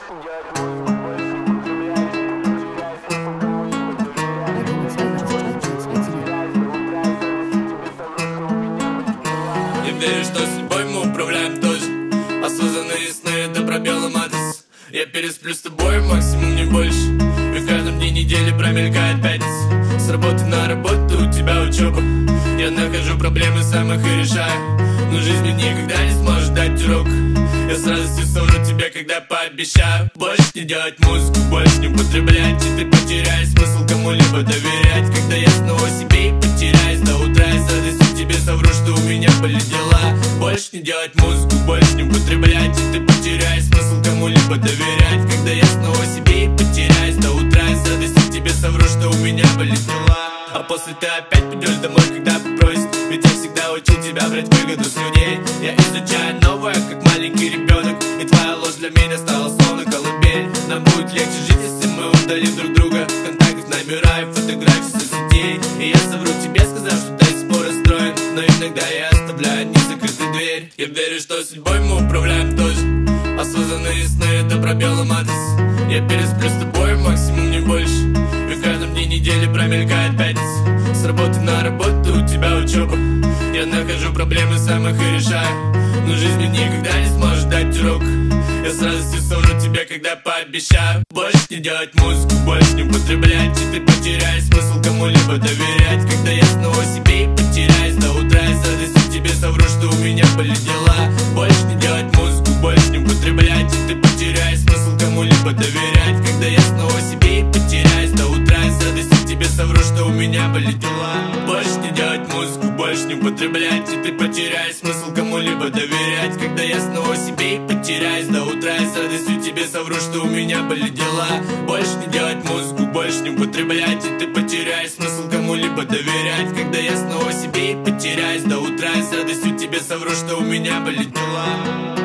Я верю, что судьбой мы управляем тоже. Осознанные сны — это пробелом адрес. Я пересплю с тобой максимум, не больше. И в каждом дне недели промелькает пятница. С работы на работу, у тебя учеба. Я нахожу проблемы, сам их и решаю. Но жизнь мне никогда не сможет дать урок. Я с радостью совру тебе, когда пообещаю больше не делать музыку, больше не употреблять. И ты потеряешь смысл кому-либо доверять. Когда я снова себе и потеряюсь до утра, я с радостью тебе совру, что у меня были дела. Больше не делать музыку, больше не употреблять. И ты потеряешь смысл кому-либо доверять. Когда я снова себе и потеряюсь до утра, я с радостью тебе совру, что у меня были дела. А после ты опять пойдешь домой, когда попросит. Ведь я всегда учил тебя брать выгоду с людей. Я изучаю новое, как маленький ребенок. И твоя ложь для меня стала словно колыбель. Нам будет легче жить, если мы удалим друг друга. В контактах номера и фотографии соцсетей. И я совру тебе, сказав, что до сих пор расстроен. Но иногда я оставляю незакрытой дверь. Я верю, что судьбой мы управляем тоже. Осознанные сны — это пробелом адрес. Я пересплю с тобой максимум, не больше. И в каждом дне недели промелькает пятница. С работы на работу, у тебя учеба. Я нахожу проблемы, сам их и решаю. Но жизнь мне никогда не сможет дать урок. Я с радостью совру тебе, когда пообещаю больше не делать музыку, больше не употреблять. И ты потеряешь смысл кому-либо доверять. Когда я снова себе и потеряюсь до утра, я с радостью тебе совру, что у меня были дела. Больше не делать музыку, больше не употреблять. И ты потеряешь смысл кому-либо доверять. Когда я снова себе и потеряюсь до утра, я с радостью тебе совру, что у меня были дела. Больше не делать музыку, больше не употреблять. И ты потеряешь смысл кому-либо доверять. Когда я снова себе и потеряюсь до утра, я с радостью тебе совру, что у меня были дела. Больше не делать музыку, больше не употреблять. И ты потеряешь смысл кому-либо доверять. Когда я снова себе и потеряюсь до утра, я с радостью тебе совру, что у меня были дела.